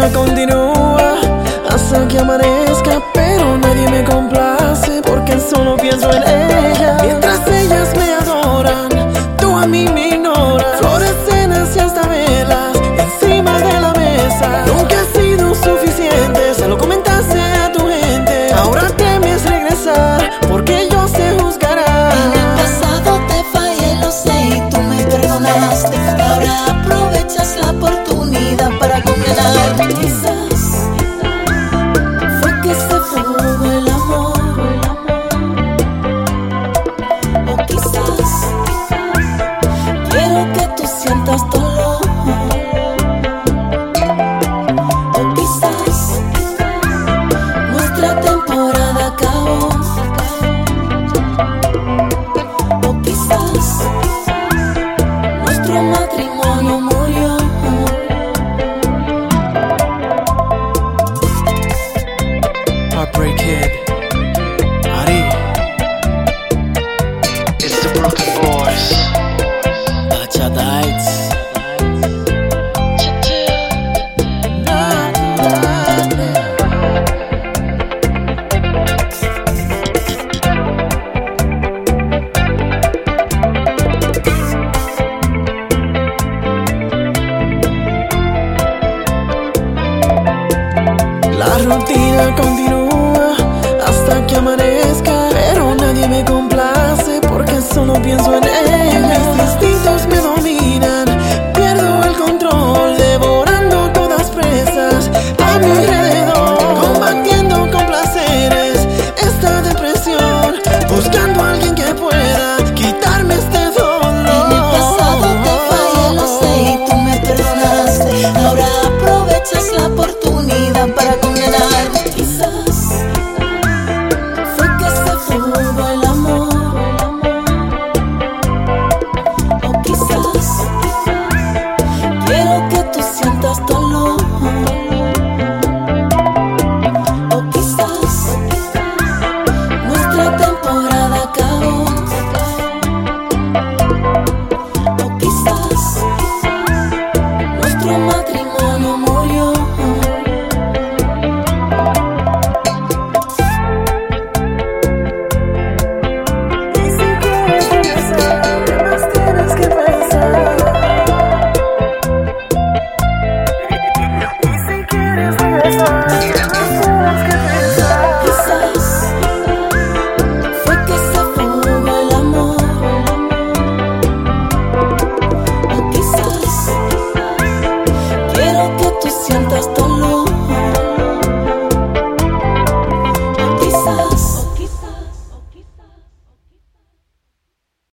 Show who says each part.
Speaker 1: rutina continúa hasta que amanezca, pero nadie me complace porque solo pienso en ella. Mientras ellas me adoran, tú a mí me ignoras. Flores, cenas y hasta velas encima de la mesa. Nunca ha sido suficiente, se lo comentaste a tu gente. Ahora temes regresar porque yo sé juzgará.
Speaker 2: En el pasado te fallé, lo sé, y tú me perdonaste. Ahora aprovechas la oportunidad para condenarme. Quizás fue que se fugó el amor, o quizás quiero que tú sientas dolor, o quizás nuestra temporada acabó, o quizás nuestro matrimonio murió.
Speaker 1: Heartbreak Kid, Ari.
Speaker 3: It's the Broken Boys.
Speaker 1: Bachatites. La rutina continúa hasta que amanezca, pero nadie me complace porque solo pienso en ella. Mis instintos me dominan, pierdo el control, devorando todas presas a mi alrededor, combatiendo con placeres esta depresión, buscando a alguien que pueda quitarme este dolor.
Speaker 2: En el pasado te fallé, lo sé, y tú me perdonaste. Ahora aprovechas la oportunidad para condenarme. Quizás fue que se fugó el amor, o quizás quiero que tú sientas dolor, o quizás nuestra temporada acabó, o quizás nuestro matrimonio murió.
Speaker 1: Y si quieres regresar, ¿qué más tienes que pensar? Y si quieres regresar, ¿qué más tienes que pensar?
Speaker 2: Quizás fue que se fugó el amor, o quizás quiero que tú sientas dolor.